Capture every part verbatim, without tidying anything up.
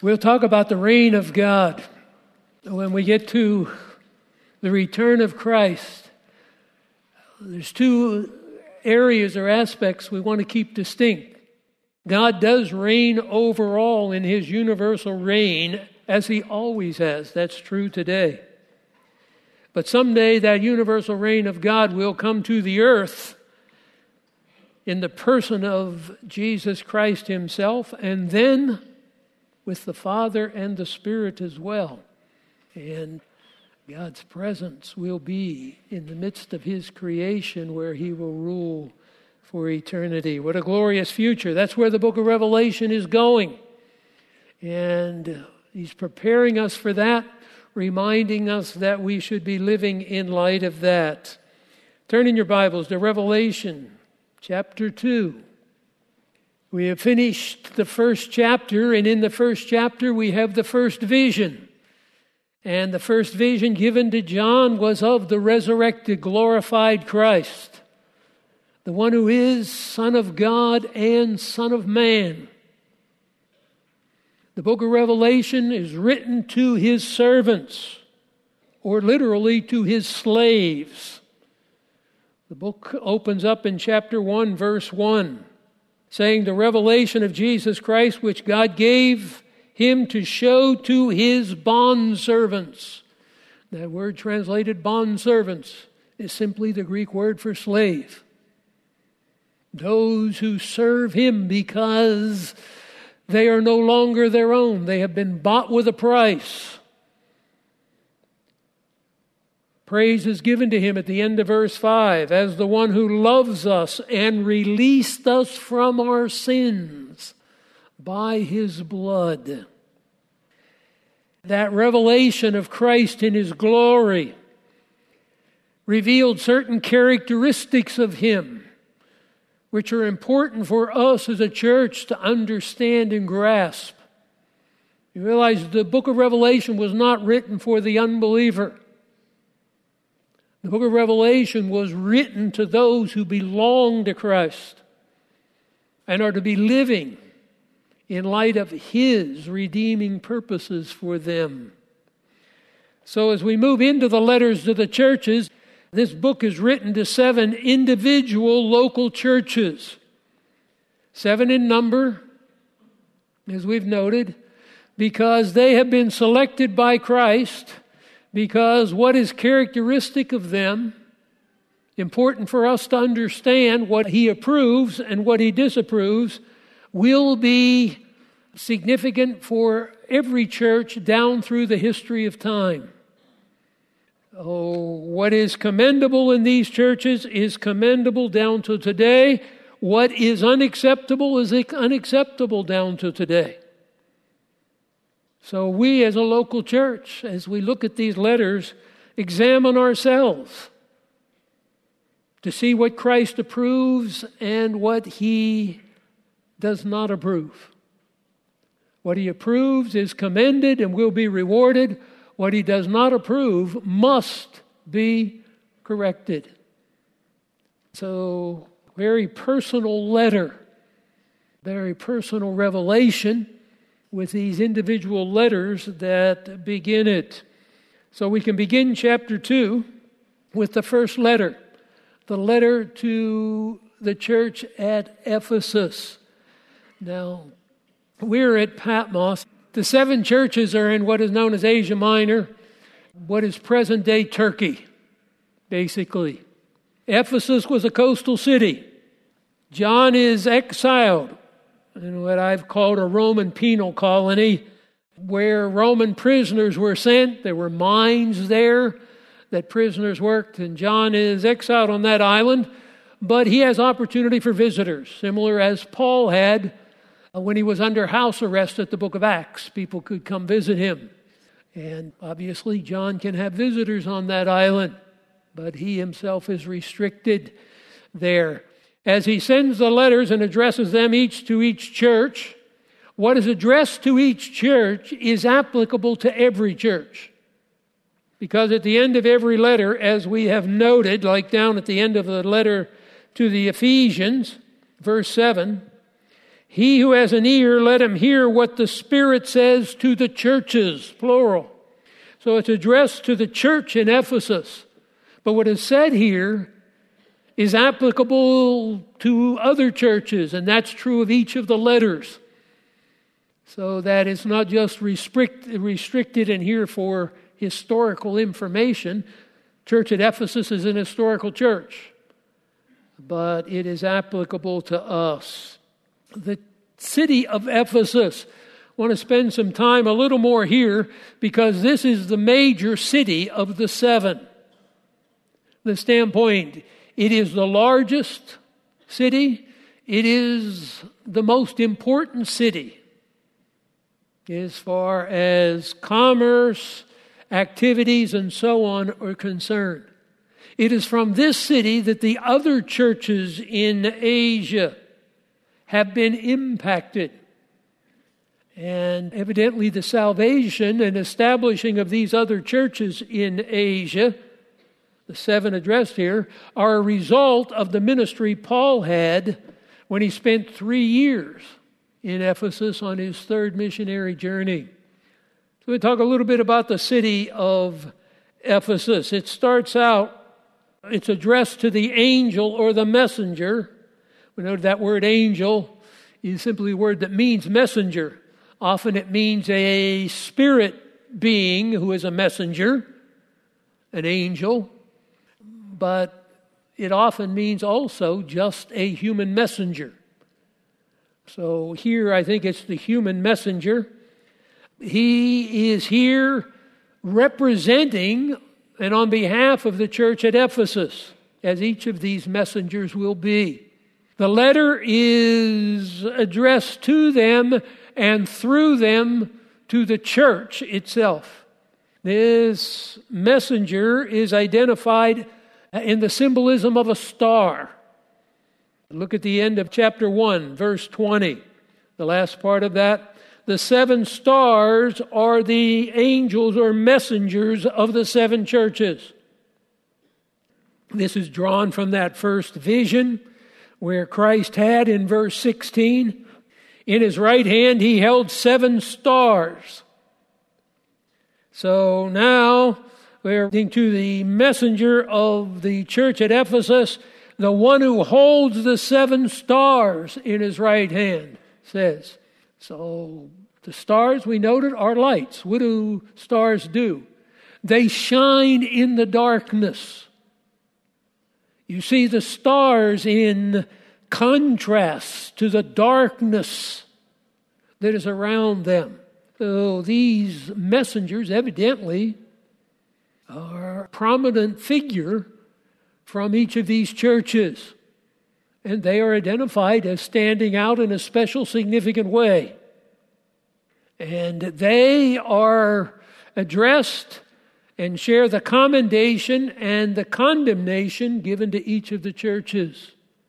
We'll talk about the reign of God when we get to the return of Christ. There's two areas or aspects we want to keep distinct. God does reign overall in his universal reign, as he always has. That's true today. But someday that universal reign of God will come to the earth in the person of Jesus Christ himself, and then with the Father and the Spirit as well. And God's presence will be in the midst of his creation, where he will rule for eternity. What a glorious future. That's where the book of Revelation is going. And he's preparing us for that, reminding us that we should be living in light of that. Turn in your Bibles to Revelation chapter two. We have finished the first chapter, and in the first chapter we have the first vision. And the first vision given to John was of the resurrected, glorified Christ, the one who is Son of God and Son of Man. The book of Revelation is written to his servants, or literally to his slaves. The book opens up in chapter one, verse one. Saying the revelation of Jesus Christ, which God gave him to show to his bondservants. That word translated bondservants is simply the Greek word for slave. Those who serve him because they are no longer their own. They have been bought with a price. Praise is given to him at the end of verse five as the one who loves us and released us from our sins by his blood. That revelation of Christ in his glory revealed certain characteristics of him, which are important for us as a church to understand and grasp. You realize the book of Revelation was not written for the unbeliever. The book of Revelation was written to those who belong to Christ and are to be living in light of his redeeming purposes for them. So as we move into the letters to the churches, this book is written to seven individual local churches. Seven in number, as we've noted, because they have been selected by Christ. Because what is characteristic of them, important for us to understand what he approves and what he disapproves, will be significant for every church down through the history of time. Oh, what is commendable in these churches is commendable down to today. What is unacceptable is unacceptable down to today. So we as a local church, as we look at these letters, examine ourselves to see what Christ approves and what he does not approve. What he approves is commended and will be rewarded. What he does not approve must be corrected. So, very personal letter, very personal revelation with these individual letters that begin it. So we can begin chapter two with the first letter, the letter to the church at Ephesus. Now, we're at Patmos. The seven churches are in what is known as Asia Minor, what is present-day Turkey, basically. Ephesus was a coastal city. John is exiled in what I've called a Roman penal colony, where Roman prisoners were sent. There were mines there that prisoners worked, and John is exiled on that island, but he has opportunity for visitors, similar as Paul had when he was under house arrest at the book of Acts. People could come visit him. And obviously John can have visitors on that island, but he himself is restricted there. As he sends the letters and addresses them each to each church, what is addressed to each church is applicable to every church. Because at the end of every letter, as we have noted, like down at the end of the letter to the Ephesians, verse seven, He who has an ear, let him hear what the Spirit says to the churches, plural. So it's addressed to the church in Ephesus. But what is said here is applicable to other churches, and that's true of each of the letters. So that it's not just restrict, restricted in here for historical information. Church at Ephesus is an historical church, but it is applicable to us. The city of Ephesus. I want to spend some time a little more here because this is the major city of the seven. The standpoint, it is the largest city. It is the most important city as far as commerce, activities, and so on are concerned. It is from this city that the other churches in Asia have been impacted. And evidently the salvation and establishing of these other churches in Asia, the seven addressed here, are a result of the ministry Paul had when he spent three years in Ephesus on his third missionary journey. So we talk a little bit about the city of Ephesus. It starts out, it's addressed to the angel or the messenger. We know that word angel is simply a word that means messenger. Often it means a spirit being who is a messenger, an angel. But it often means also just a human messenger. So here I think it's the human messenger. He is here representing and on behalf of the church at Ephesus, as each of these messengers will be. The letter is addressed to them and through them to the church itself. This messenger is identified in the symbolism of a star. Look at the end of chapter one, verse twenty. The last part of that. The seven stars are the angels or messengers of the seven churches. This is drawn from that first vision where Christ had in verse sixteen, in his right hand he held seven stars. So now we're getting to the messenger of the church at Ephesus, the one who holds the seven stars in his right hand, says. So the stars, we noted, are lights. What do stars do? They shine in the darkness. You see the stars in contrast to the darkness that is around them. So these messengers evidently are a prominent figure from each of these churches. And they are identified as standing out in a special significant way. And they are addressed and share the commendation and the condemnation given to each of the churches.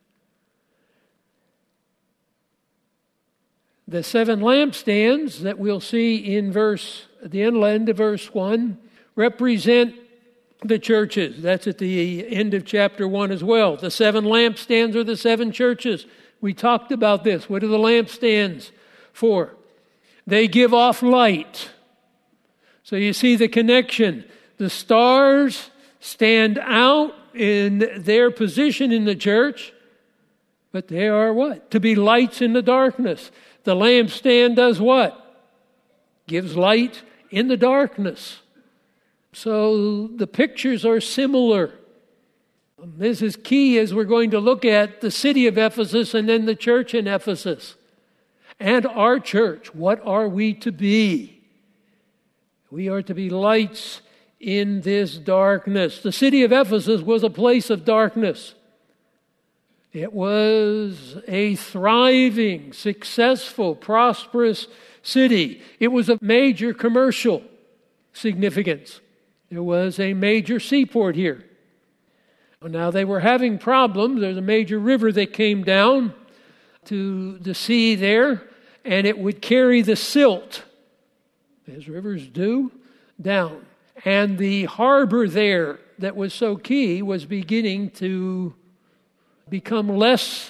The seven lampstands that we'll see in verse, at the end of verse one, represent the churches. That's at the end of chapter one as well. The seven lampstands are the seven churches. We talked about this. What are the lampstands for? They give off light. So you see the connection. The stars stand out in their position in the church, but they are what? To be lights in the darkness. The lampstand does what? Gives light in the darkness. So the pictures are similar. This is key as we're going to look at the city of Ephesus and then the church in Ephesus. And our church, what are we to be? We are to be lights in this darkness. The city of Ephesus was a place of darkness. It was a thriving, successful, prosperous city. It was of major commercial significance. There was a major seaport here. Now they were having problems. There's a major river that came down to the sea there, and it would carry the silt, as rivers do, down. And the harbor there that was so key was beginning to become less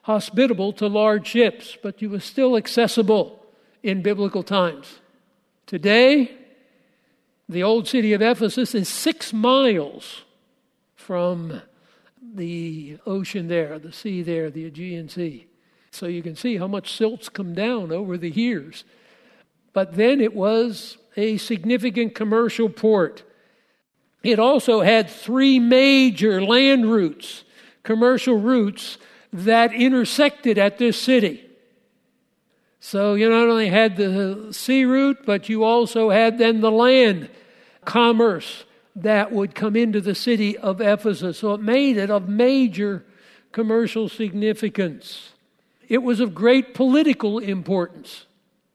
hospitable to large ships, but it was still accessible in biblical times. Today, the old city of Ephesus is six miles from the ocean there, the sea there, the Aegean Sea. So you can see how much silt's come down over the years. But then it was a significant commercial port. It also had three major land routes, commercial routes, that intersected at this city. So you not only had the sea route, but you also had then the land commerce that would come into the city of Ephesus. So it made it of major commercial significance. It was of great political importance.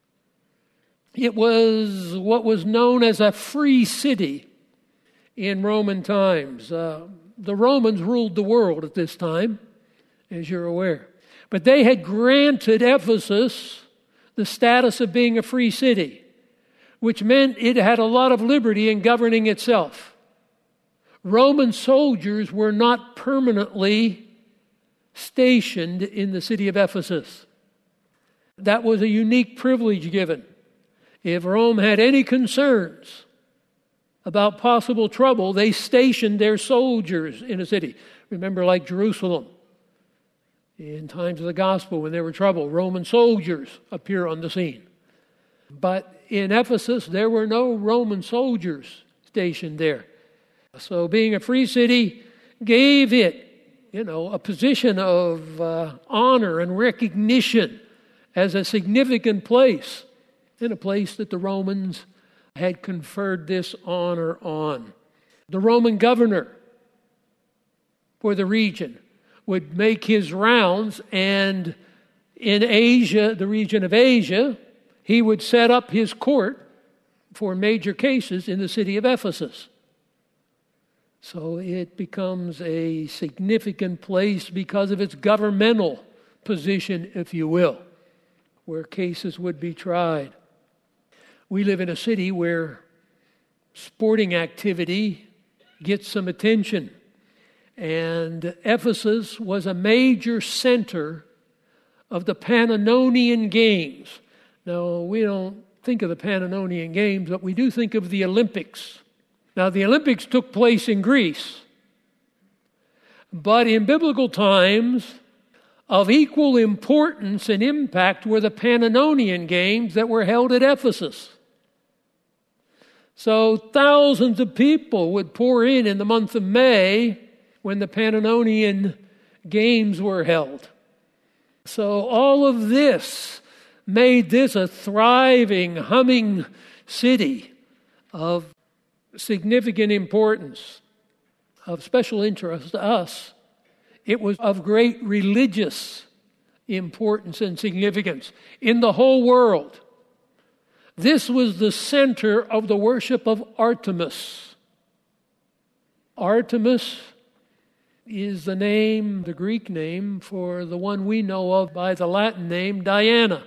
It was what was known as a free city in Roman times. Uh, the Romans ruled the world at this time, as you're aware. But they had granted Ephesus the status of being a free city, which meant it had a lot of liberty in governing itself. Roman soldiers were not permanently stationed in the city of Ephesus. That was a unique privilege given. If Rome had any concerns about possible trouble, they stationed their soldiers in a city. Remember, like Jerusalem, in times of the gospel, when there were trouble, Roman soldiers appear on the scene. But in Ephesus, there were no Roman soldiers stationed there. So being a free city gave it, you know, a position of uh, honor and recognition as a significant place, and a place that the Romans had conferred this honor on. The Roman governor for the region would make his rounds, and in Asia, the region of Asia, he would set up his court for major cases in the city of Ephesus. So it becomes a significant place because of its governmental position, if you will, where cases would be tried. We live in a city where sporting activity gets some attention. And Ephesus was a major center of the Pannonian Games. Now, we don't think of the Pannonian Games, but we do think of the Olympics. Now, the Olympics took place in Greece. But in biblical times, of equal importance and impact were the Pannonian Games that were held at Ephesus. So thousands of people would pour in in the month of May when the Pannonian Games were held. So all of this made this a thriving, humming city of significant importance, of special interest to us. It was of great religious importance and significance in the whole world. This was the center of the worship of Artemis. Artemis is the name, the Greek name, for the one we know of by the Latin name Diana.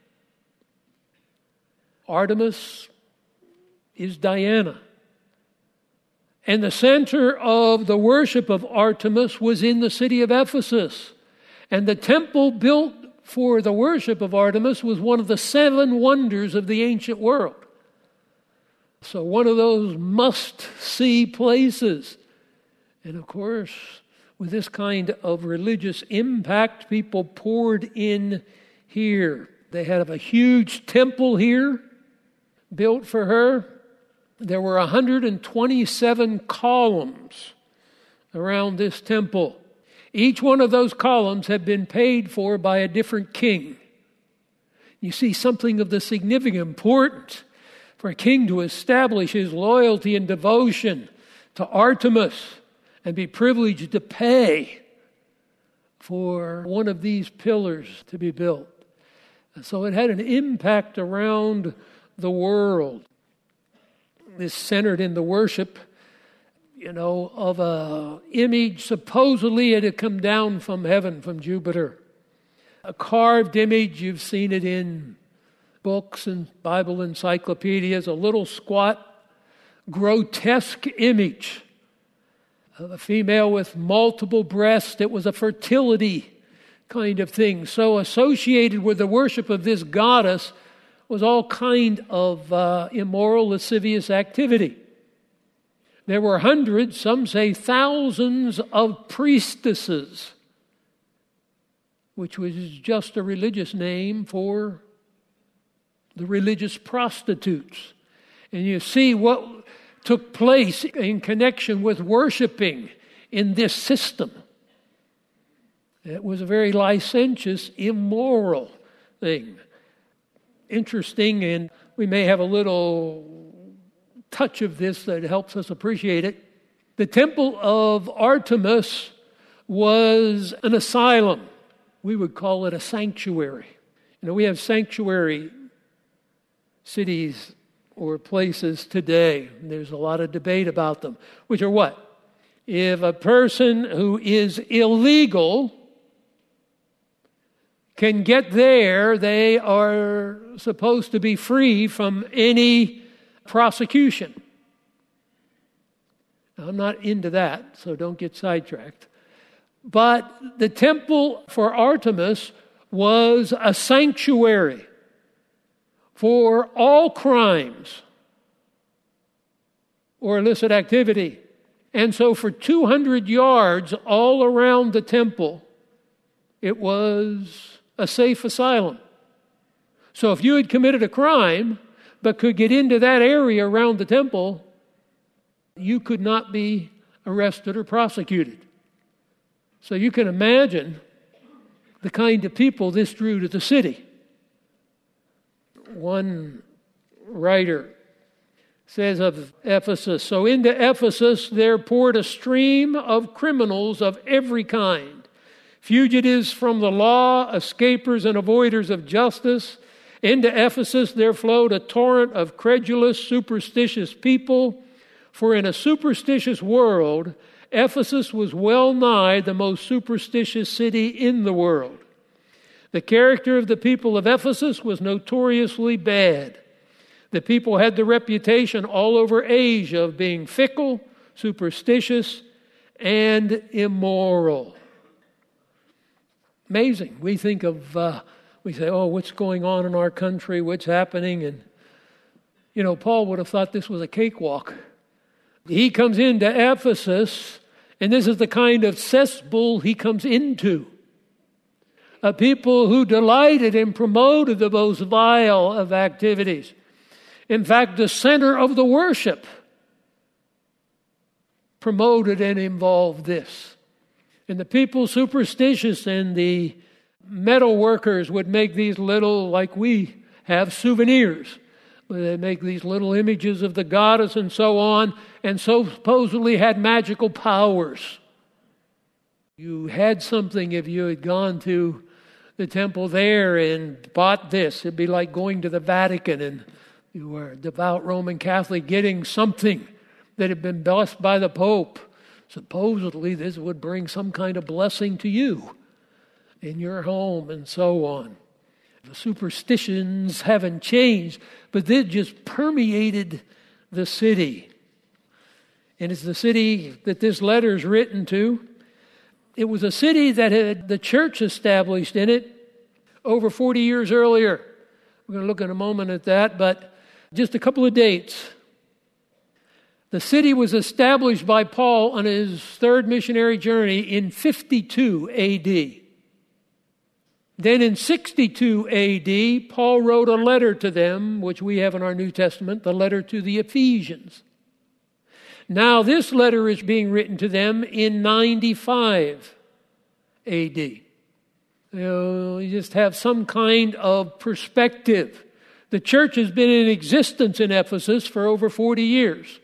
Artemis is Diana. And the center of the worship of Artemis was in the city of Ephesus. And the temple built for the worship of Artemis was one of the seven wonders of the ancient world. So one of those must-see places. And of course, with this kind of religious impact, people poured in here. They had a huge temple here built for her. There were one hundred twenty-seven columns around this temple. Each one of those columns had been paid for by a different king. You see something of the significant importance for a king to establish his loyalty and devotion to Artemis and be privileged to pay for one of these pillars to be built. And so it had an impact around the world. This centered in the worship, you know, of a image supposedly it had come down from heaven, from Jupiter. A carved image, you've seen it in books and Bible encyclopedias, a little squat, grotesque image of a female with multiple breasts. It was a fertility kind of thing. So associated with the worship of this goddess was all kind of uh, immoral, lascivious activity. There were hundreds, some say thousands, of priestesses, which was just a religious name for the religious prostitutes. And you see what took place in connection with worshiping in this system. It was a very licentious, immoral thing. Interesting, and we may have a little touch of this that helps us appreciate it. The temple of Artemis was an asylum. We would call it a sanctuary. You know, we have sanctuary cities or places today. There's a lot of debate about them, which are what? If a person who is illegal can get there, they are supposed to be free from any prosecution. Now, I'm not into that, so don't get sidetracked. But the temple for Artemis was a sanctuary for all crimes or illicit activity. And so for two hundred yards all around the temple, it was a safe asylum. So if you had committed a crime but could get into that area around the temple, you could not be arrested or prosecuted. So you can imagine the kind of people this drew to the city. One writer says of Ephesus, "So into Ephesus there poured a stream of criminals of every kind, fugitives from the law, escapers and avoiders of justice. Into Ephesus there flowed a torrent of credulous, superstitious people. For in a superstitious world, Ephesus was well nigh the most superstitious city in the world. The character of the people of Ephesus was notoriously bad. The people had the reputation all over Asia of being fickle, superstitious, and immoral." Amazing. We think of, uh, we say, oh, what's going on in our country? What's happening? And, you know, Paul would have thought this was a cakewalk. He comes into Ephesus, and this is the kind of cesspool he comes into. A people who delighted and promoted the most vile of activities. In fact, the center of the worship promoted and involved this. And the people superstitious and the metal workers would make these little, like we have, souvenirs. They make these little images of the goddess and so on, and so supposedly had magical powers. You had something if you had gone to the temple there and bought this. It'd be like going to the Vatican and you were a devout Roman Catholic getting something that had been blessed by the Pope. Supposedly this would bring some kind of blessing to you in your home and so on. The superstitions haven't changed, but they just permeated the city. And it's the city that this letter is written to. It was a city that had the church established in it over forty years earlier. We're going to look in a moment at that, but just a couple of dates. The city was established by Paul on his third missionary journey in fifty-two A D. Then in sixty-two A D, Paul wrote a letter to them, which we have in our New Testament, the letter to the Ephesians. Now this letter is being written to them in ninety-five A D. You know, you just have some kind of perspective. The church has been in existence in Ephesus for over forty years.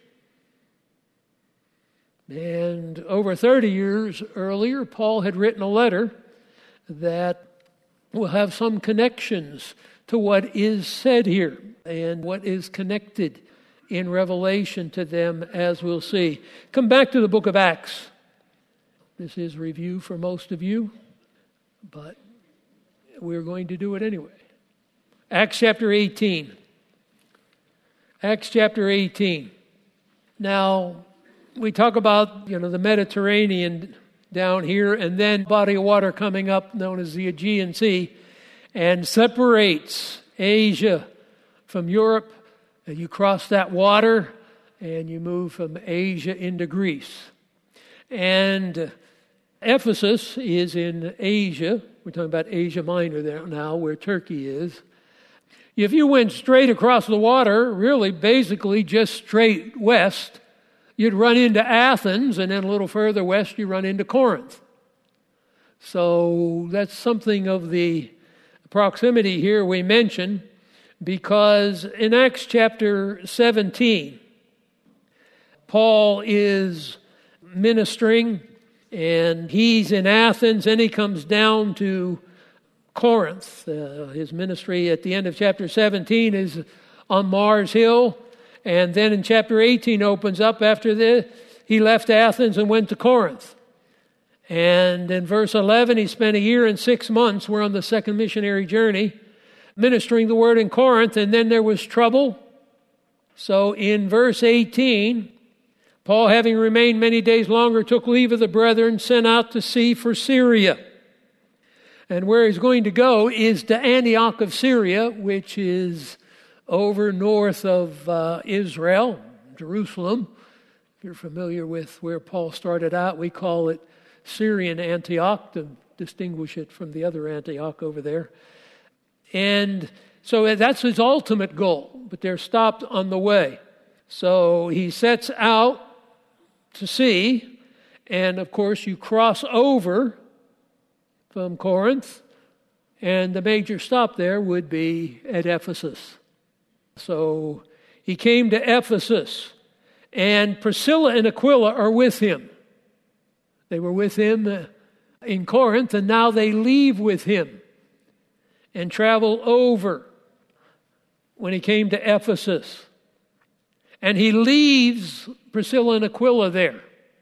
And over thirty years earlier, Paul had written a letter that will have some connections to what is said here and what is connected in Revelation to them, as we'll see. Come back to the book of Acts. This is review for most of you, but we're going to do it anyway. Acts chapter eighteen. Acts chapter eighteen. Now, we talk about, you know, the Mediterranean down here, and then body of water coming up known as the Aegean Sea, and separates Asia from Europe. And you cross that water, and you move from Asia into Greece. And Ephesus is in Asia. We're talking about Asia Minor there now, where Turkey is. If you went straight across the water, really basically just straight west, you'd run into Athens, and then a little further west you run into Corinth. So that's something of the proximity here we mention, because in Acts chapter seventeen, Paul is ministering, and he's in Athens, and he comes down to Corinth. Uh, his ministry at the end of chapter seventeen is on Mars Hill, and then in chapter eighteen opens up after this. He left Athens and went to Corinth. And in verse eleven, he spent a year and six months. We're on the second missionary journey, ministering the word in Corinth, and then there was trouble. So in verse eighteen, Paul, having remained many days longer, took leave of the brethren, sent out to sea for Syria. And where he's going to go is to Antioch of Syria, which is over north of uh, Israel, Jerusalem. If you're familiar with where Paul started out, we call it Syrian Antioch to distinguish it from the other Antioch over there. And so that's his ultimate goal, but they're stopped on the way. So he sets out to sea, and of course you cross over from Corinth, and the major stop there would be at Ephesus. So he came to Ephesus, and Priscilla and Aquila are with him. They were with him in Corinth, and now they leave with him and travel over when he came to Ephesus. And he leaves Priscilla and Aquila there.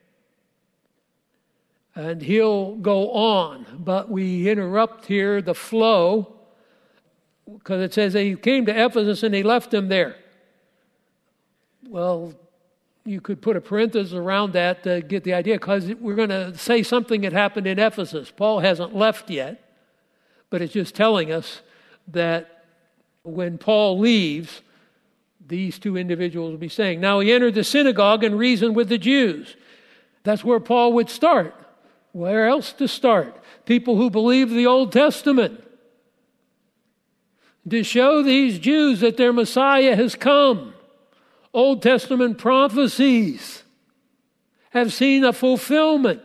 And he'll go on, but we interrupt here the flow, because it says he came to Ephesus and he left them there. Well, you could put a parenthesis around that to get the idea, because we're going to say something that happened in Ephesus. Paul hasn't left yet, but it's just telling us that when Paul leaves, these two individuals will be staying. Now he entered the synagogue and reasoned with the Jews. That's where Paul would start. Where else to start? People who believe the Old Testament. To show these Jews that their Messiah has come. Old Testament prophecies have seen a fulfillment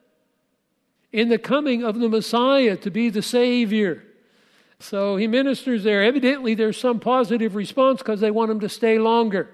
in the coming of the Messiah to be the Savior. So he ministers there. Evidently there's some positive response because they want him to stay longer.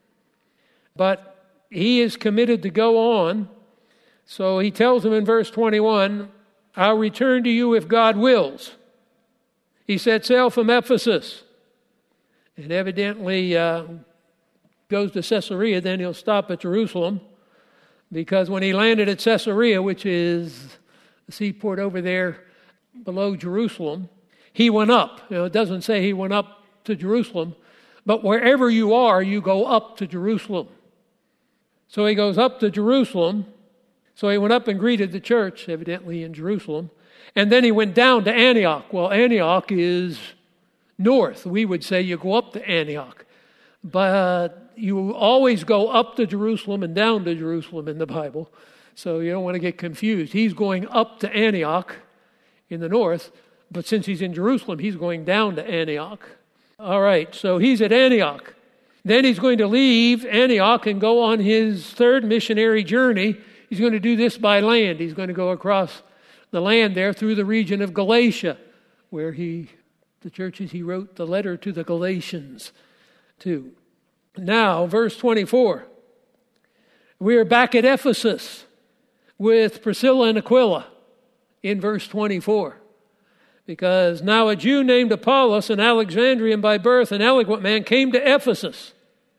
But he is committed to go on. So he tells them in verse twenty-one, I'll return to you if God wills. He set sail from Ephesus. And evidently uh, goes to Caesarea, then he'll stop at Jerusalem. Because when he landed at Caesarea, which is the seaport over there below Jerusalem, he went up. You know, it doesn't say he went up to Jerusalem, but wherever you are, you go up to Jerusalem. So he goes up to Jerusalem. So he went up and greeted the church, evidently in Jerusalem. And then he went down to Antioch. Well, Antioch is north. We would say you go up to Antioch. But you always go up to Jerusalem and down to Jerusalem in the Bible. So you don't want to get confused. He's going up to Antioch in the north. But since he's in Jerusalem, he's going down to Antioch. All right, so he's at Antioch. Then he's going to leave Antioch and go on his third missionary journey. He's going to do this by land. He's going to go across the land there through the region of Galatia, where he, the churches he wrote the letter to the Galatians to. Now, verse twenty-four. We are back at Ephesus with Priscilla and Aquila in verse twenty-four. Because now a Jew named Apollos, an Alexandrian by birth, an eloquent man, came to Ephesus.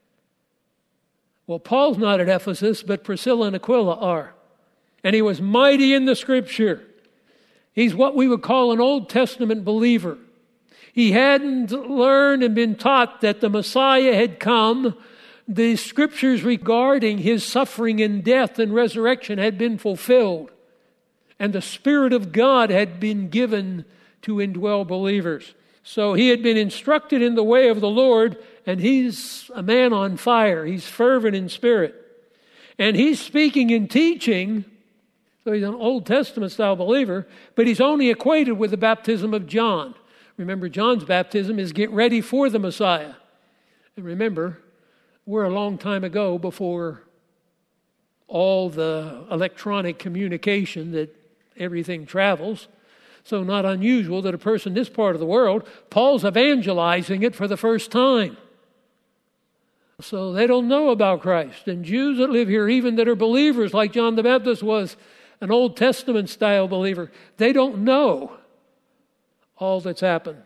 Well, Paul's not at Ephesus, but Priscilla and Aquila are. And he was mighty in the Scripture. He's what we would call an Old Testament believer. He hadn't learned and been taught that the Messiah had come. The Scriptures regarding his suffering and death and resurrection had been fulfilled. and the Spirit of God had been given to indwell believers. So he had been instructed in the way of the Lord, and he's a man on fire. He's fervent in spirit. And he's speaking and teaching, so he's an Old Testament style believer, but he's only equated with the baptism of John. Remember, John's baptism is get ready for the Messiah. And remember, we're a long time ago before all the electronic communication that everything travels. So not unusual that a person in this part of the world, Paul's evangelizing it for the first time. So they don't know about Christ. And Jews that live here, even that are believers, like John the Baptist was an Old Testament style believer, they don't know all that's happened.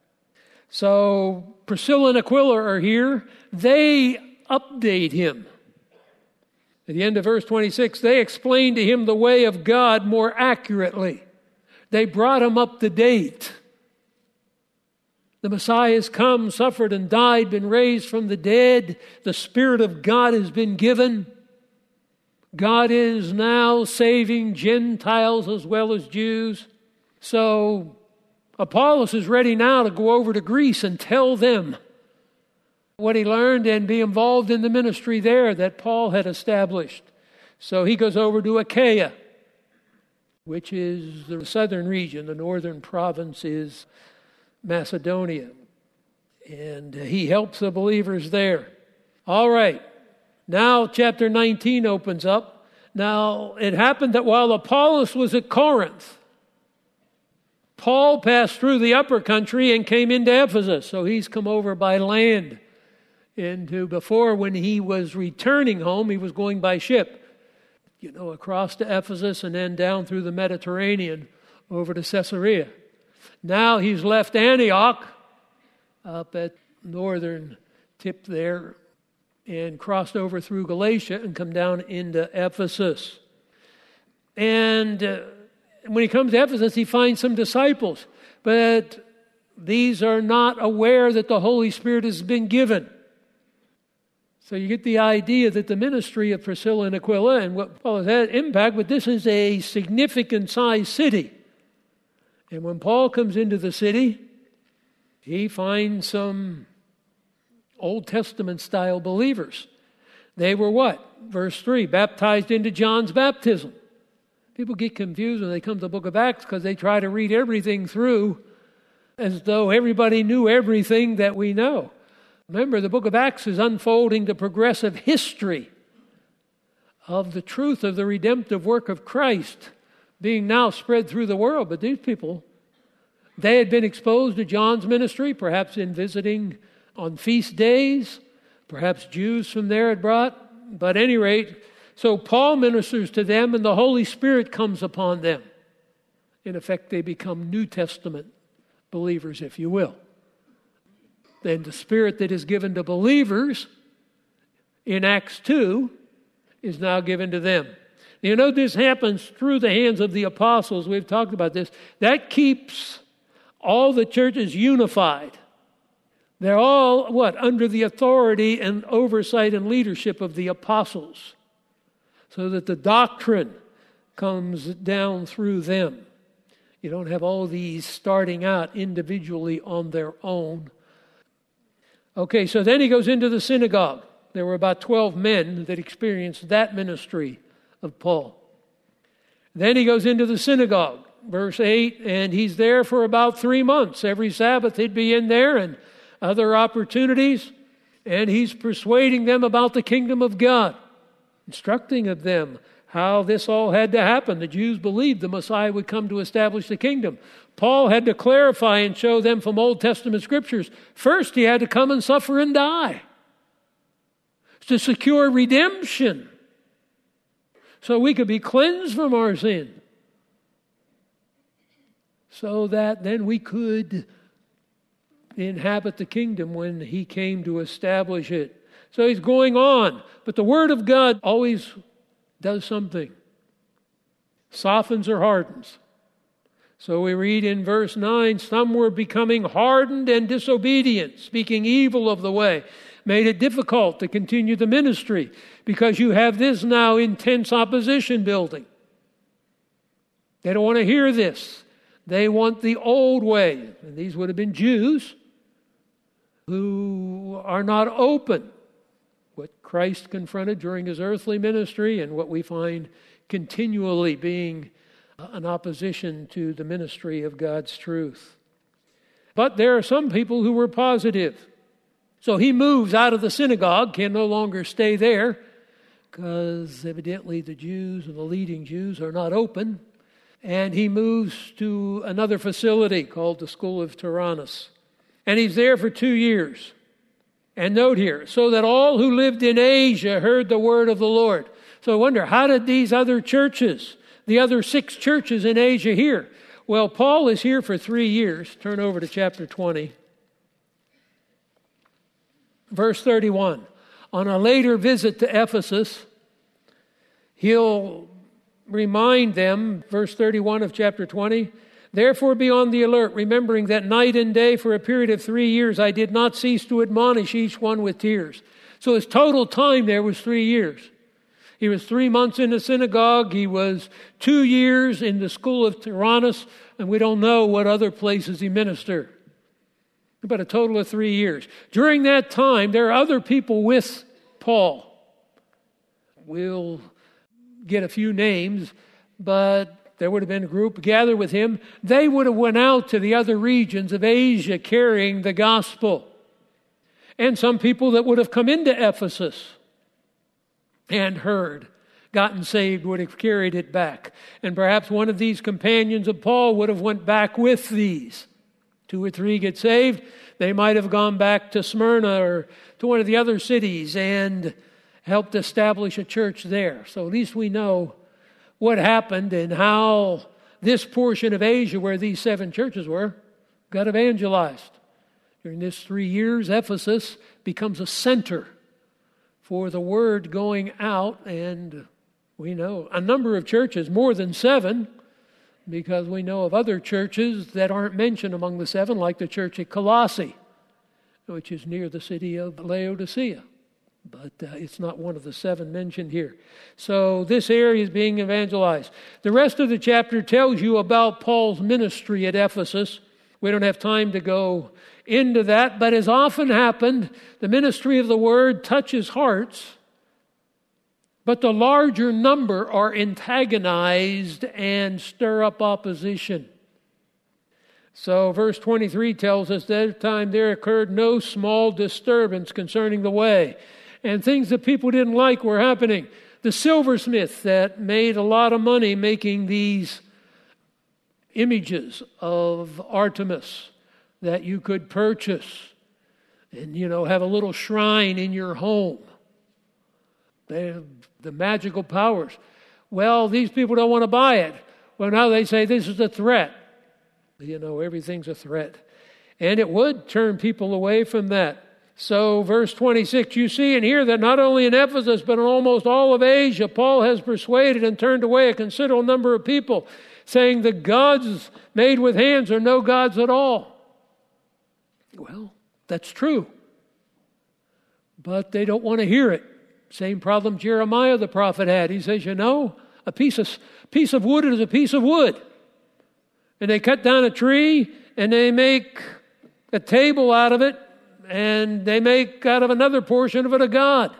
So Priscilla and Aquila are here. They update him. At the end of verse twenty-six, they explain to him the way of God more accurately. They brought him up to date. The Messiah has come, suffered and died, been raised from the dead. The Spirit of God has been given. God is now saving Gentiles as well as Jews. So Apollos is ready now to go over to Greece and tell them what he learned and be involved in the ministry there that Paul had established. So he goes over to Achaia, which is the southern region. The northern province is Macedonia. And he helps the believers there. All right. Now chapter nineteen opens up. Now it happened that while Apollos was at Corinth, Paul passed through the upper country and came into Ephesus. So he's come over by land. Into before, when he was returning home, he was going by ship. You know, across to Ephesus and then down through the Mediterranean over to Caesarea. Now he's left Antioch up at northern tip there and crossed over through Galatia and come down into Ephesus. And uh, when he comes to Ephesus, he finds some disciples, but these are not aware that the Holy Spirit has been given. So you get the idea that the ministry of Priscilla and Aquila and what Paul has had impact, but this is a significant sized city. And when Paul comes into the city, he finds some Old Testament style believers. They were what? Verse three, baptized into John's baptism. People get confused when they come to the book of Acts because they try to read everything through as though everybody knew everything that we know. Remember, the book of Acts is unfolding the progressive history of the truth of the redemptive work of Christ being now spread through the world. But these people, they had been exposed to John's ministry, perhaps in visiting on feast days. Perhaps Jews from there had brought. But at any rate, so Paul ministers to them and the Holy Spirit comes upon them. In effect, they become New Testament believers, if you will. Then the Spirit that is given to believers in Acts two is now given to them. You know, this happens through the hands of the apostles. We've talked about this. That keeps all the churches unified. They're all, what, under the authority and oversight and leadership of the apostles, so that the doctrine comes down through them. You don't have all these starting out individually on their own. Okay, so then he goes into the synagogue. There were about twelve men that experienced that ministry of Paul. Then he goes into the synagogue, verse eight, and he's there for about three months. Every Sabbath he'd be in there and other opportunities, and he's persuading them about the kingdom of God, instructing of them how this all had to happen. The Jews believed the Messiah would come to establish the kingdom. Paul had to clarify and show them from Old Testament scriptures. First, he had to come and suffer and die to secure redemption so we could be cleansed from our sin, so that then we could inhabit the kingdom when he came to establish it. So he's going on. But the Word of God always does something. Softens or hardens. So we read in verse nine, some were becoming hardened and disobedient, speaking evil of the way. Made it difficult to continue the ministry because you have this now intense opposition building. They don't want to hear this. They want the old way. And these would have been Jews who are not open. What Christ confronted during his earthly ministry and what we find continually being an opposition to the ministry of God's truth. But there are some people who were positive. So he moves out of the synagogue, can no longer stay there, because evidently the Jews and the leading Jews are not open. And he moves to another facility called the School of Tyrannus. And he's there for two years. And note here, so that all who lived in Asia heard the word of the Lord. So I wonder, how did these other churches, the other six churches in Asia hear? Well, Paul is here for three years. Turn over to chapter twenty. Verse thirty-one. On a later visit to Ephesus, he'll remind them, verse thirty-one of chapter twenty, therefore be on the alert, remembering that night and day for a period of three years I did not cease to admonish each one with tears. So his total time there was three years. He was three months in the synagogue. He was two years in the school of Tyrannus, and we don't know what other places he ministered. But a total of three years. During that time, there are other people with Paul. We'll get a few names, but there would have been a group gathered with him. They would have went out to the other regions of Asia carrying the gospel. And some people that would have come into Ephesus and heard, gotten saved, would have carried it back. And perhaps one of these companions of Paul would have went back with these. Two or three get saved. They might have gone back to Smyrna or to one of the other cities and helped establish a church there. So at least we know what happened and how this portion of Asia where these seven churches were got evangelized. During this three years, Ephesus becomes a center for the word going out, and we know a number of churches, more than seven, because we know of other churches that aren't mentioned among the seven, like the church at Colossae, which is near the city of Laodicea. But uh, it's not one of the seven mentioned here. So this area is being evangelized. The rest of the chapter tells you about Paul's ministry at Ephesus. We don't have time to go into that, but as often happened, the ministry of the word touches hearts, but the larger number are antagonized and stir up opposition. So verse twenty-three tells us that at the time there occurred no small disturbance concerning the way. And things that people didn't like were happening. The silversmith that made a lot of money making these images of Artemis that you could purchase and, you know, have a little shrine in your home. They have the magical powers. Well, these people don't want to buy it. Well, now they say this is a threat. You know, everything's a threat. And it would turn people away from that. So verse twenty-six, you see and hear that not only in Ephesus, but in almost all of Asia, Paul has persuaded and turned away a considerable number of people, saying the gods made with hands are no gods at all. Well, that's true. But they don't want to hear it. Same problem Jeremiah the prophet had. He says, you know, a piece of, piece of wood is a piece of wood. And they cut down a tree and they make a table out of it, and they make out of another portion of it a god.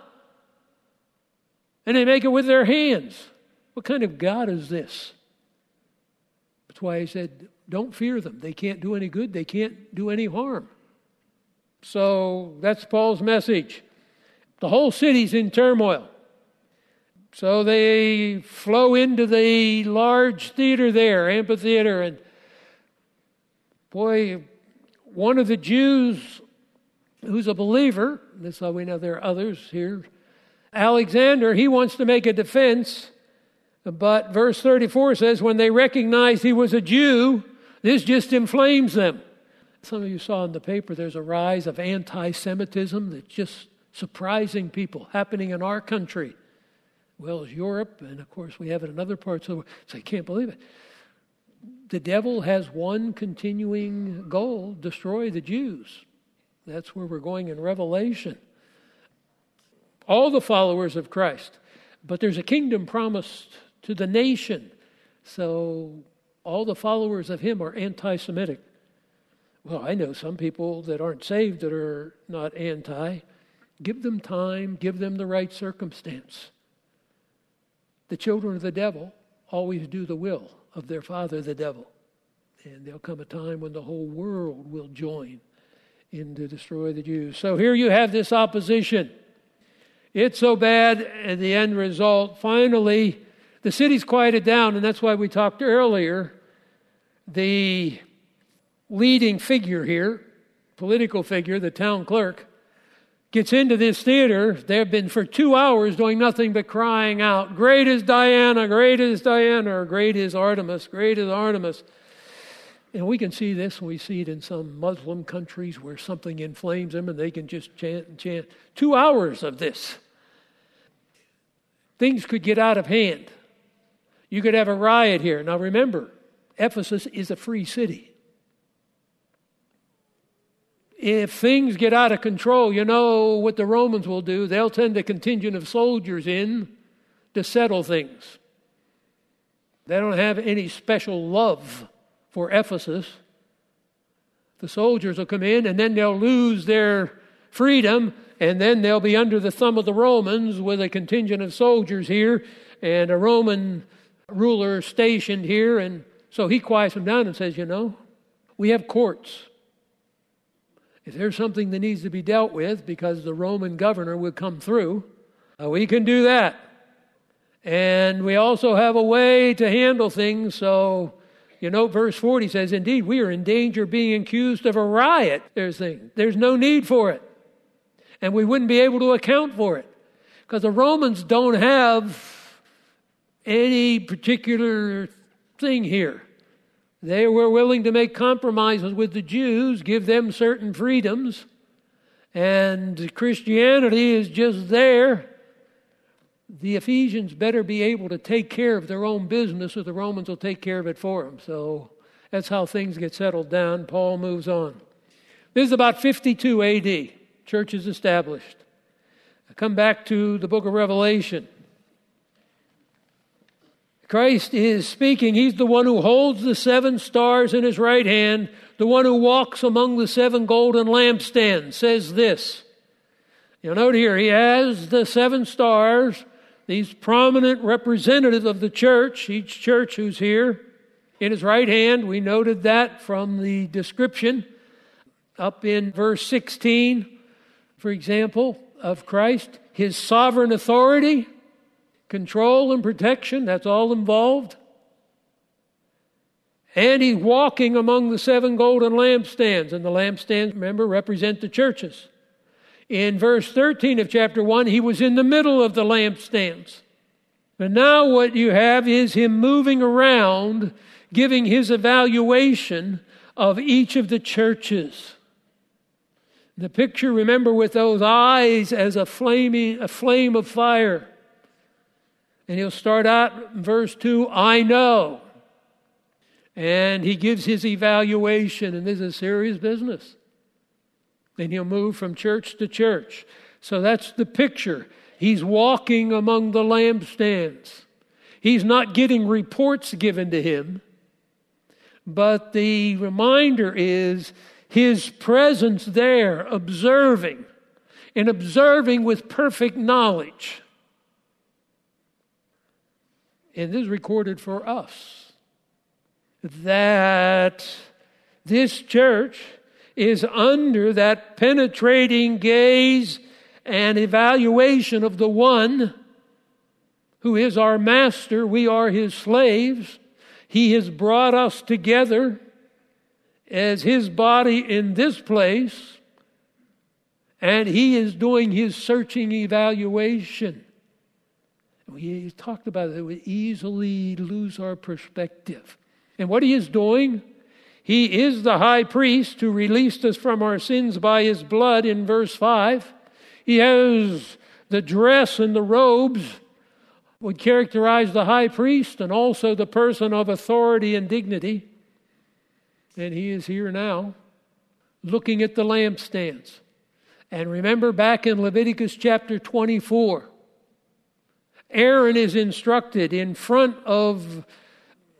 And they make it with their hands. What kind of God is this? That's why he said, don't fear them. They can't do any good. They can't do any harm. So that's Paul's message. The whole city's in turmoil. So they flow into the large theater there, amphitheater, and boy, one of the Jews who's a believer, this is how we know there are others here, Alexander, he wants to make a defense, but verse thirty-four says, when they recognized he was a Jew, this just inflames them. Some of you saw in the paper there's a rise of anti-Semitism that's just surprising people, happening in our country, well as Europe, and of course we have it in other parts of the world. So I can't believe it. The devil has one continuing goal, destroy the Jews. That's where we're going in Revelation. All the followers of Christ. But there's a kingdom promised to the nation. So all the followers of him are anti-Semitic. Well, I know some people that aren't saved that are not anti. Give them time, give them the right circumstance. The children of the devil always do the will of their father, the devil. And there'll come a time when the whole world will join in to destroy the Jews. So here you have this opposition. It's so bad, and the end result, finally, the city's quieted down, and that's why we talked earlier. The leading figure here, political figure, the town clerk, gets into this theater. They've been for two hours doing nothing but crying out, "Great is Diana, great is Diana," or "Great is Artemis, great is Artemis." And we can see this, and we see it in some Muslim countries where something inflames them and they can just chant and chant. Two hours of this. Things could get out of hand. You could have a riot here. Now remember, Ephesus is a free city. If things get out of control, you know what the Romans will do. They'll send a contingent of soldiers in to settle things. They don't have any special love for Ephesus. The soldiers will come in and then they'll lose their freedom, and then they'll be under the thumb of the Romans with a contingent of soldiers here and a Roman ruler stationed here. And so he quiets them down and says, you know, we have courts. If there's something that needs to be dealt with because the Roman governor will come through, uh, we can do that. And we also have a way to handle things. So, you know, verse forty says, indeed, we are in danger of being accused of a riot. There's thing. There's no need for it. And we wouldn't be able to account for it. Because the Romans don't have any particular thing here. They were willing to make compromises with the Jews, give them certain freedoms. And Christianity is just there. The Ephesians better be able to take care of their own business or the Romans will take care of it for them. So that's how things get settled down. Paul moves on. This is about fifty-two A D. Church is established. I come back to the book of Revelation. Christ is speaking. He's the one who holds the seven stars in his right hand. The one who walks among the seven golden lampstands says this. You'll note here, he has the seven stars, these prominent representatives of the church, each church who's here, in his right hand. We noted that from the description up in verse sixteen, for example, of Christ. His sovereign authority, control and protection, that's all involved. And he's walking among the seven golden lampstands. And the lampstands, remember, represent the churches. In verse thirteen of chapter one, he was in the middle of the lampstands. But now what you have is him moving around, giving his evaluation of each of the churches. The picture, remember, with those eyes as a flaming, a flame of fire. And he'll start out in verse two, I know. And he gives his evaluation, and this is serious business. Then he'll move from church to church. So that's the picture. He's walking among the lampstands. He's not getting reports given to him. But the reminder is his presence there, observing, and observing with perfect knowledge. And this is recorded for us, that this church is under that penetrating gaze and evaluation of the one who is our master. We are his slaves. He has brought us together as his body in this place, and he is doing his searching evaluation. We talked about it. We easily lose our perspective. And what he is doing, he is the high priest who released us from our sins by his blood in verse five. He has the dress and the robes would characterize the high priest and also the person of authority and dignity. And he is here now looking at the lampstands. And remember back in Leviticus chapter twenty-four, Aaron is instructed in front of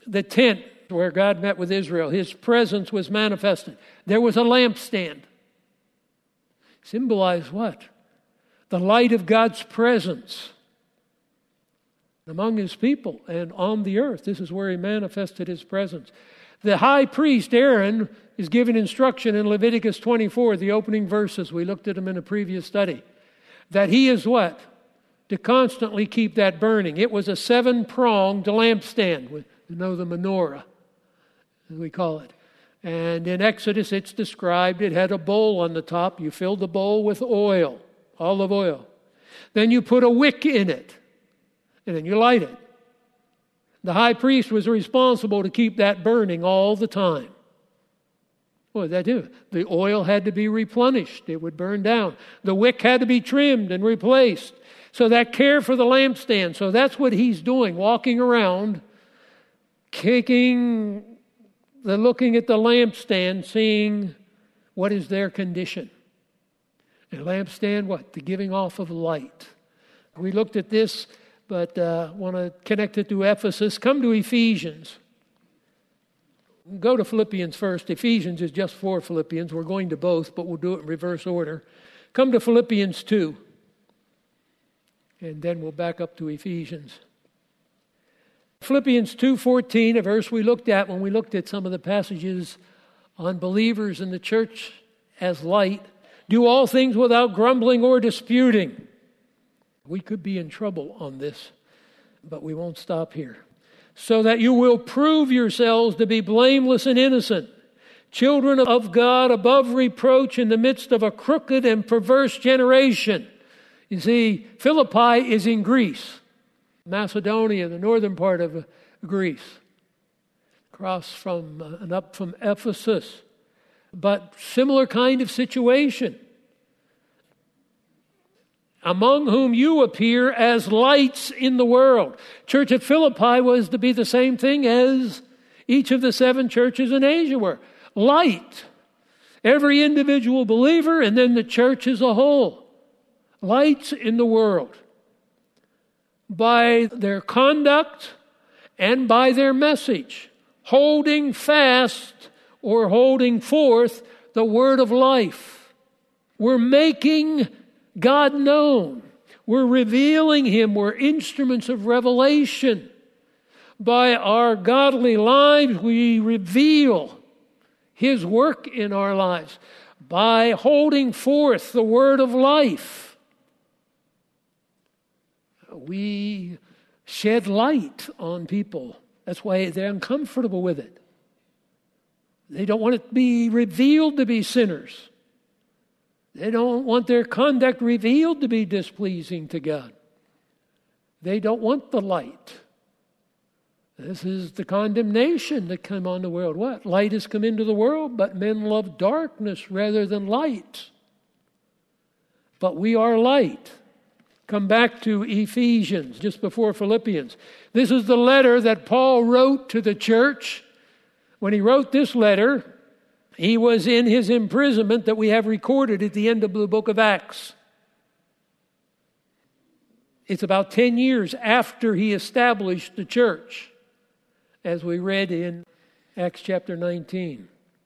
the tent where God met with Israel, His presence was manifested. There was a lampstand. Symbolized what? The light of God's presence among His people and on the earth. This is where He manifested His presence. The high priest, Aaron, is given instruction in Leviticus twenty-four, the opening verses. We looked at them in a previous study. That he is what? To constantly keep that burning. It was a seven-pronged lampstand. You know, the menorah, as we call it. And in Exodus, it's described, it had a bowl on the top. You filled the bowl with oil, olive oil. Then you put a wick in it, and then you light it. The high priest was responsible to keep that burning all the time. What did that do? The oil had to be replenished. It would burn down. The wick had to be trimmed and replaced. So that care for the lampstand. So that's what he's doing, walking around, kicking, the looking at the lampstand, seeing what is their condition. And lampstand, what? The giving off of light. We looked at this, but uh, want to connect it to Ephesus. Come to Ephesians. Go to Philippians first. Ephesians is just for Philippians. We're going to both, but we'll do it in reverse order. Come to Philippians two. And then we'll back up to Ephesians. Philippians two fourteen, a verse we looked at when we looked at some of the passages on believers in the church as light. Do all things without grumbling or disputing. We could be in trouble on this, but we won't stop here. So that you will prove yourselves to be blameless and innocent, children of God above reproach in the midst of a crooked and perverse generation. You see, Philippi is in Greece, Macedonia, the northern part of Greece, across from uh, and up from Ephesus. But similar kind of situation. Among whom you appear as lights in the world. Church at Philippi was to be the same thing as each of the seven churches in Asia were. Light. Every individual believer and then the church as a whole. Lights in the world. By their conduct and by their message. Holding fast or holding forth the word of life. We're making God known. We're revealing Him. We're instruments of revelation. By our godly lives, we reveal His work in our lives. By holding forth the word of life, we shed light on people. That's why they're uncomfortable with it. They don't want it to be revealed to be sinners. They don't want their conduct revealed to be displeasing to God. They don't want the light. This is the condemnation that came on the world. What? Light has come into the world, but men love darkness rather than light. But we are light. Come back to Ephesians, just before Philippians. This is the letter that Paul wrote to the church. When he wrote this letter, he was in his imprisonment that we have recorded at the end of the book of Acts. It's about ten years after he established the church, as we read in Acts chapter nineteen.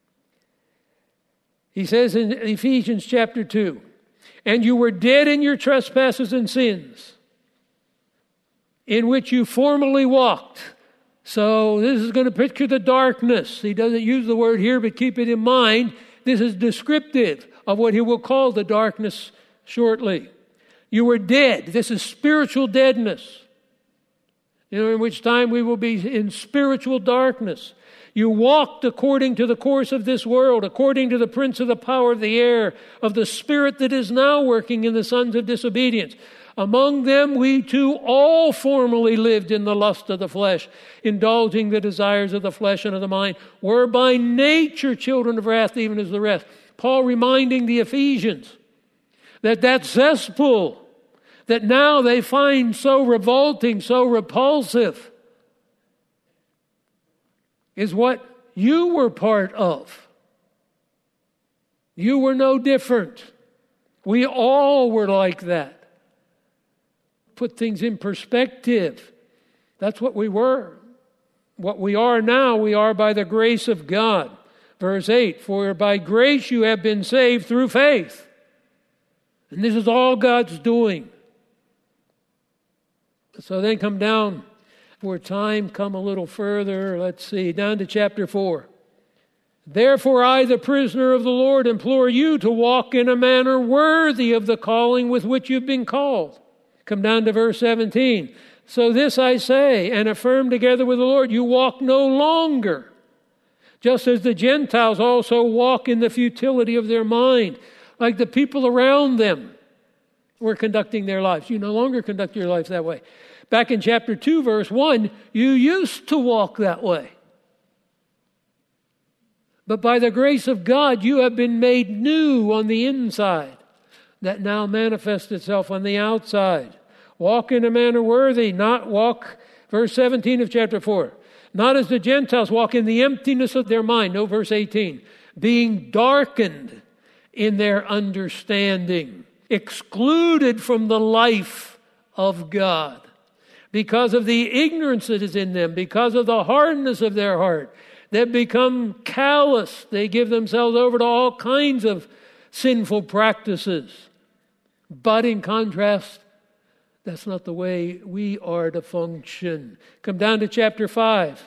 He says in Ephesians chapter two, and you were dead in your trespasses and sins, in which you formerly walked. So this is going to picture the darkness. He doesn't use the word here, but keep it in mind. This is descriptive of what he will call the darkness shortly. You were dead. This is spiritual deadness. You know, in which time we will be in spiritual darkness. You walked according to the course of this world, according to the prince of the power of the air, of the spirit that is now working in the sons of disobedience. Among them we too all formerly lived in the lust of the flesh, indulging the desires of the flesh and of the mind, were by nature children of wrath, even as the rest. Paul reminding the Ephesians that that cesspool that now they find so revolting, so repulsive, is what you were part of. You were no different. We all were like that. Put things in perspective. That's what we were. What we are now, we are by the grace of God. Verse eight, for by grace you have been saved through faith. And this is all God's doing. So then come down, for time, come a little further. Let's see, down to chapter four. Therefore I, the prisoner of the Lord, implore you to walk in a manner worthy of the calling with which you've been called. Come down to verse seventeen. So this I say, and affirm together with the Lord, you walk no longer, just as the Gentiles also walk in the futility of their mind, like the people around them were conducting their lives. You no longer conduct your life that way. Back in chapter two, verse one, you used to walk that way. But by the grace of God, you have been made new on the inside, that now manifests itself on the outside. Walk in a manner worthy, not walk, verse seventeen of chapter four, not as the Gentiles walk in the emptiness of their mind. No, verse eighteen, being darkened in their understanding, excluded from the life of God, because of the ignorance that is in them, because of the hardness of their heart. They become callous. They give themselves over to all kinds of sinful practices. But in contrast, that's not the way we are to function. Come down to chapter five.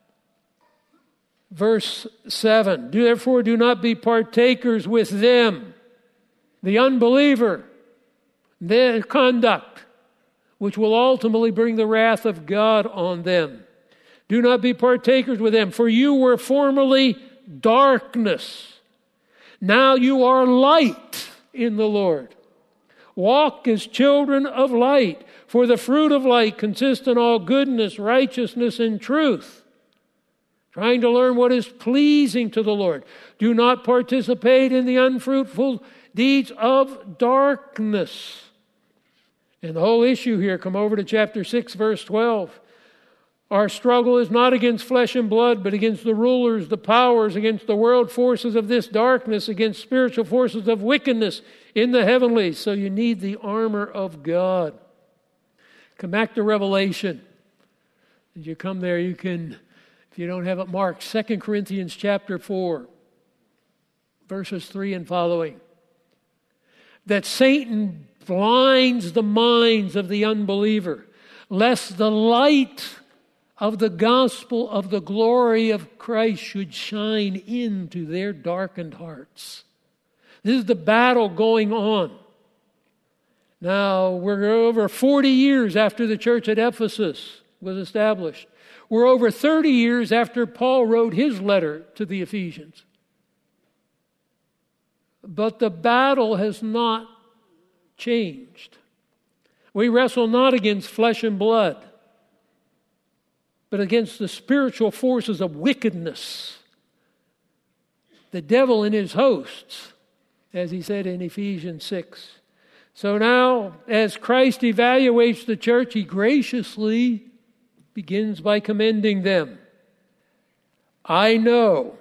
Verse seven. Therefore do not be partakers with them, the unbeliever, their conduct, which will ultimately bring the wrath of God on them. Do not be partakers with them, for you were formerly darkness. Now you are light in the Lord. Walk as children of light, for the fruit of light consists in all goodness, righteousness, and truth. Trying to learn what is pleasing to the Lord. Do not participate in the unfruitful deeds of darkness. And the whole issue here, come over to chapter six, verse twelve. Our struggle is not against flesh and blood, but against the rulers, the powers, against the world forces of this darkness, against spiritual forces of wickedness in the heavenlies. So you need the armor of God. Come back to Revelation. As you come there, you can, if you don't have it marked, Second Corinthians chapter four, verses three and following. That Satan blinds the minds of the unbeliever, lest the light of the gospel of the glory of Christ should shine into their darkened hearts. This is the battle going on. Now, we're over forty years after the church at Ephesus was established. We're over thirty years after Paul wrote his letter to the Ephesians. But the battle has not changed. We wrestle not against flesh and blood, but against the spiritual forces of wickedness. The devil and his hosts, as he said in Ephesians six. So now, as Christ evaluates the church, he graciously begins by commending them. I know,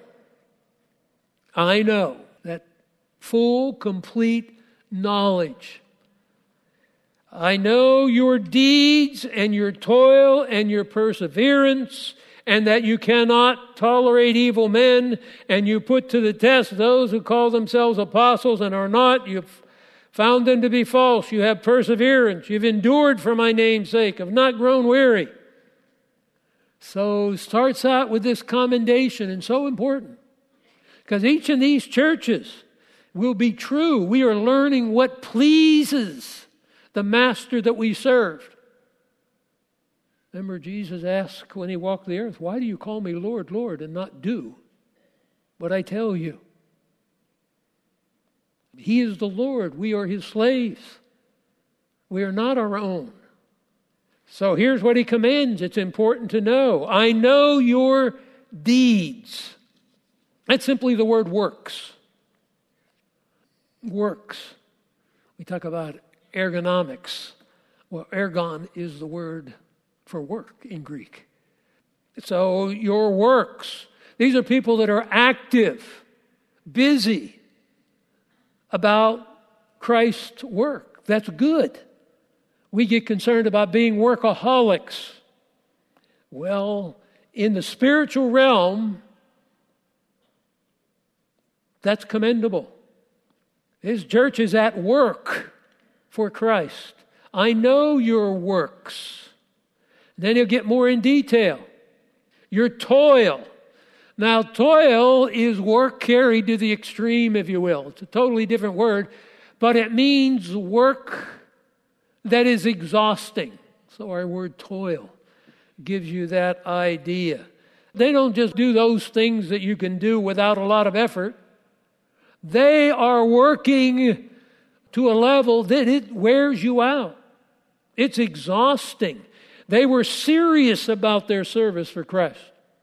I know that full, complete knowledge. I know your deeds and your toil and your perseverance, and that you cannot tolerate evil men, and you put to the test those who call themselves apostles and are not. You've found them to be false. You have perseverance. You've endured for my name's sake, have not grown weary. So starts out with this commendation, and so important, because each of these churches will be true. We are learning what pleases the master that we served. Remember, Jesus asked when he walked the earth, why do you call me Lord, Lord, and not do what I tell you? He is the Lord. We are his slaves. We are not our own. So here's what he commands. It's important to know. I know your deeds. That's simply the word works. Works. We talk about ergonomics. Well, ergon is the word for work in Greek. So your works. These are people that are active, busy about Christ's work. That's good. We get concerned about being workaholics. Well, in the spiritual realm, that's commendable. His church is at work for Christ. I know your works. Then he'll get more in detail. Your toil. Now, toil is work carried to the extreme, if you will. It's a totally different word, but it means work that is exhausting. So our word toil gives you that idea. They don't just do those things that you can do without a lot of effort. They are working to a level that it wears you out. It's exhausting. They were serious about their service for Christ.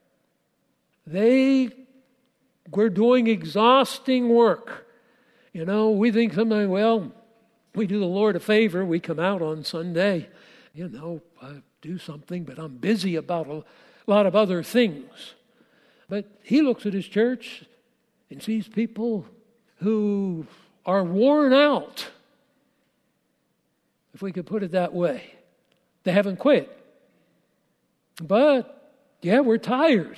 They were doing exhausting work. You know, we think sometimes, well, we do the Lord a favor. We come out on Sunday. You know, I do something, but I'm busy about a lot of other things. But he looks at his church and sees people who are worn out, if we could put it that way. They haven't quit. But, yeah, we're tired.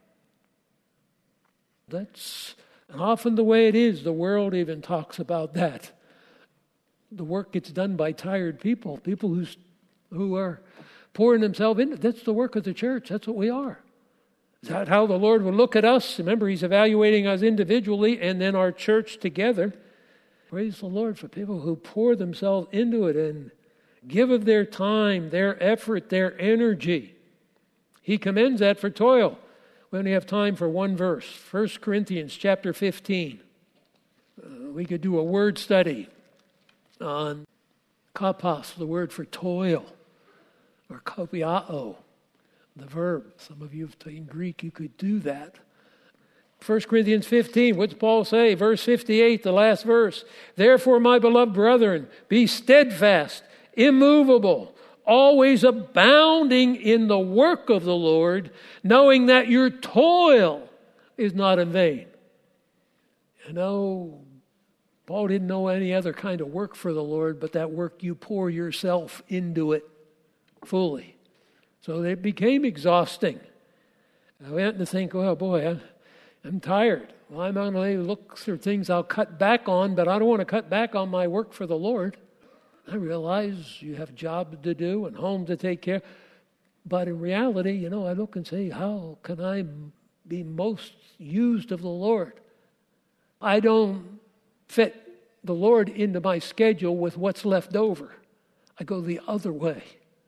That's often the way it is. The world even talks about that. The work gets done by tired people, people who's, who are pouring themselves into. That's the work of the church. That's what we are. Is that how the Lord will look at us? Remember, he's evaluating us individually and then our church together. Praise the Lord for people who pour themselves into it and give of their time, their effort, their energy. He commends that for toil. We only have time for one verse. First Corinthians chapter fifteen. Uh, we could do a word study on kapos, the word for toil, or kopiao, the verb. Some of you have taken Greek, you could do that. First Corinthians fifteen, what's Paul say? Verse fifty-eight, the last verse. Therefore, my beloved brethren, be steadfast, immovable, always abounding in the work of the Lord, knowing that your toil is not in vain. You know, Paul didn't know any other kind of work for the Lord, but that work you pour yourself into it fully. So it became exhausting. I went to think, well, boy, I'm, I'm tired. Well, I'm going to look for things I'll cut back on, but I don't want to cut back on my work for the Lord. I realize you have a job to do and home to take care of. But in reality, you know, I look and say, how can I be most used of the Lord? I don't fit the Lord into my schedule with what's left over. I go the other way.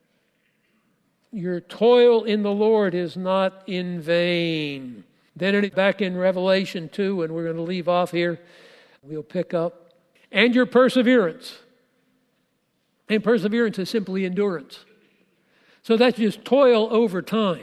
Your toil in the Lord is not in vain. Then back in Revelation two, and we're going to leave off here, we'll pick up. And your perseverance. And perseverance is simply endurance. So that's just toil over time.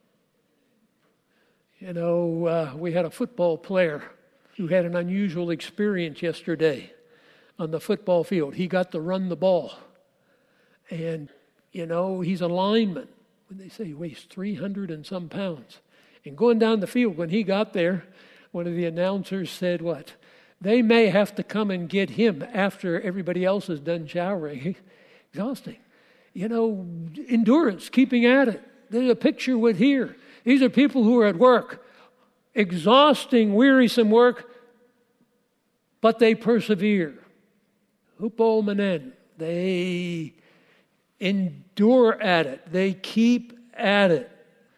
You know, uh, we had a football player who had an unusual experience yesterday on the football field. He got to run the ball. And, you know, he's a lineman. When they say he weighs three hundred and some pounds. And going down the field, when he got there, one of the announcers said, what? They may have to come and get him after everybody else has done showering. Exhausting. You know, endurance, keeping at it. There's a picture with here. These are people who are at work. Exhausting, wearisome work, but they persevere. Hupomanen. They endure at it. They keep at it.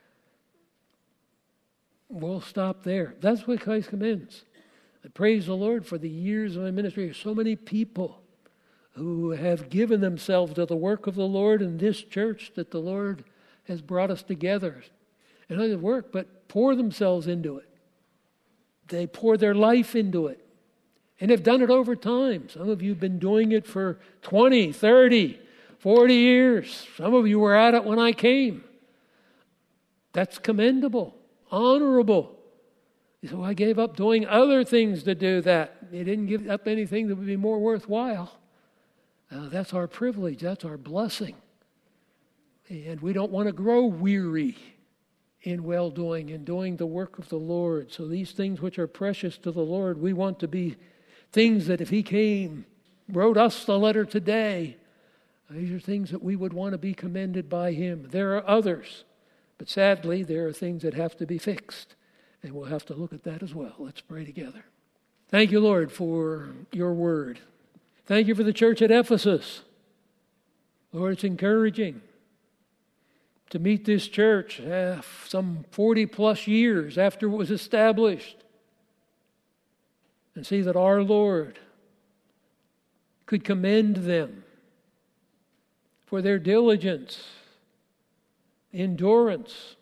We'll stop there. That's what Christ commends. I praise the Lord for the years of my ministry. There's so many people who have given themselves to the work of the Lord in this church that the Lord has brought us together. And not just work, but pour themselves into it. They pour their life into it. And have done it over time. Some of you have been doing it for twenty, thirty, forty years. Some of you were at it when I came. That's commendable, honorable. So I gave up doing other things to do that. You didn't give up anything that would be more worthwhile. Uh, that's our privilege. That's our blessing. And we don't want to grow weary in well-doing and doing the work of the Lord. So these things which are precious to the Lord, we want to be things that if He came, wrote us the letter today, these are things that we would want to be commended by Him. There are others But sadly, there are things that have to be fixed, and we'll have to look at that as well. Let's pray together. Thank you, Lord, for your word. Thank you for the church at Ephesus. Lord, it's encouraging to meet this church uh, some forty plus years after it was established and see that our Lord could commend them for their diligence, endurance,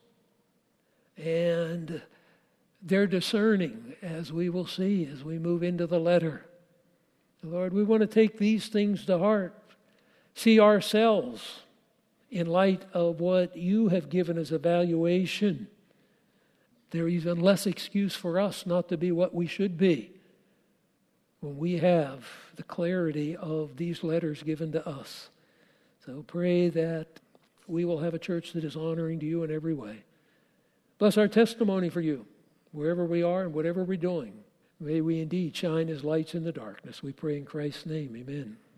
and their discerning, as we will see as we move into the letter. Lord, we want to take these things to heart, see ourselves in light of what you have given as evaluation. There is even less excuse for us not to be what we should be when we have the clarity of these letters given to us. So pray that we will have a church that is honoring to you in every way. Bless our testimony for you, wherever we are and whatever we're doing. May we indeed shine as lights in the darkness. We pray in Christ's name. Amen.